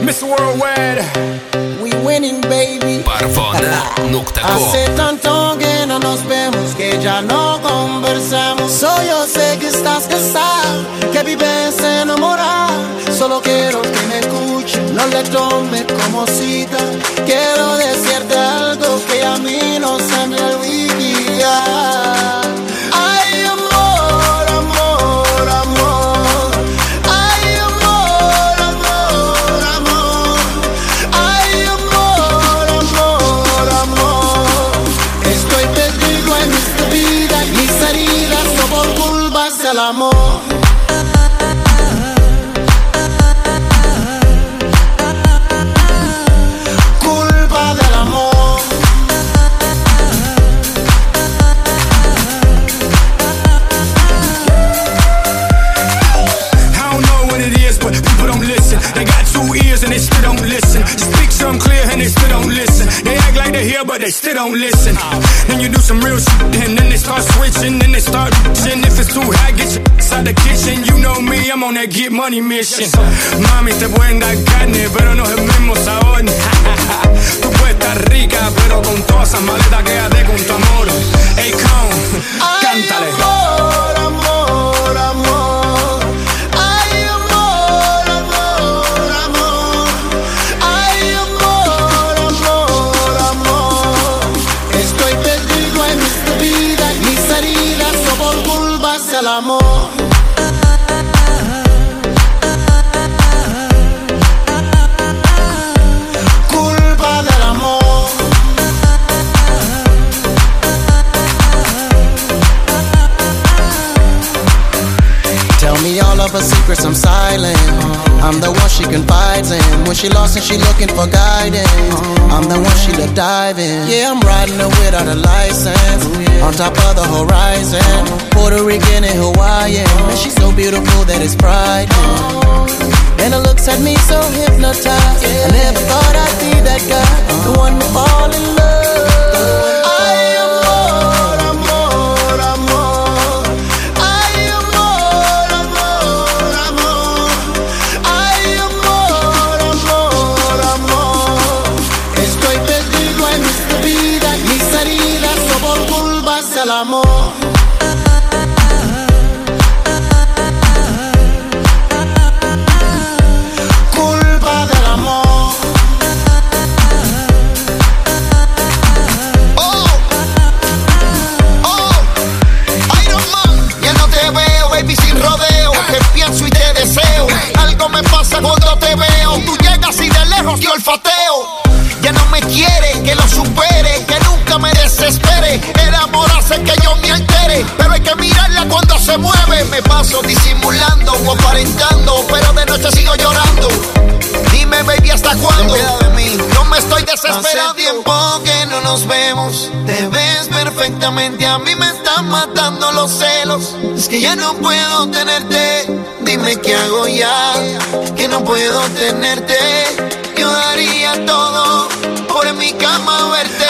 Mr. Worldwide. We winning, baby. Parfona.com. Hace tanto que no nos vemos, que ya no conversamos. Yo sé que estás cansado, que vives enamorado. Solo quiero que me escuche, no le tome como cita. Quiero decirte algo que a mí no se me olvida. Ay, amor, amor, amor. Ay, amor, amor, amor. Ay, amor, amor, amor. Estoy perdido en esta vida, mis heridas no por culpas del amor. But they still don't listen. Then you do some real shit, and then they start switching, then they start bitching. If it's too hot, get your out the kitchen. You know me, I'm on that get money mission. Mami, te pueden dar carne, pero no es el mismo sabor. Tú puedes estar rica, pero con todas esas maletas quédate con tu amor. Hey, come, cántale. Amor, amor, amor. Ay, amor, amor, amor. Ay, amor, amor, amor. Estoy perdido en esta vida, mis heridas no por culpas del amor. Culpa del amor. Tell me all of her secrets, I'm silent. I'm the one she confides in. When she lost and she looking for guidance, I'm the one she to dive in. Yeah, I'm riding her without a license, on top of the horizon. Puerto Rican and Hawaiian, and she's so beautiful that it's pride. And her looks had me so hypnotized. I never thought I'd be that guy, the one to fall in love. Ay, amor, amor, amor. Ay, amor, amor, amor. Ay, amor, amor, amor. Estoy perdido en esta vida, mis heridas no por culpas del amor. Cuando te veo, tú llegas y de lejos te olfateo. Ya no me quiere, que lo supere, que nunca me desespere. El amor hace que yo me altere, pero hay que mirarla cuando se mueve. Me paso disimulando o aparentando, pero de noche sigo llorando. Dime, baby, ¿hasta cuándo? De mí, yo me estoy desesperando. Hace tiempo que no nos vemos, te ves perfectamente. A mí me están matando los celos, es que ya no puedo tenerte. Dime qué hago ya, que no puedo tenerte. Yo daría todo por mi cama verte.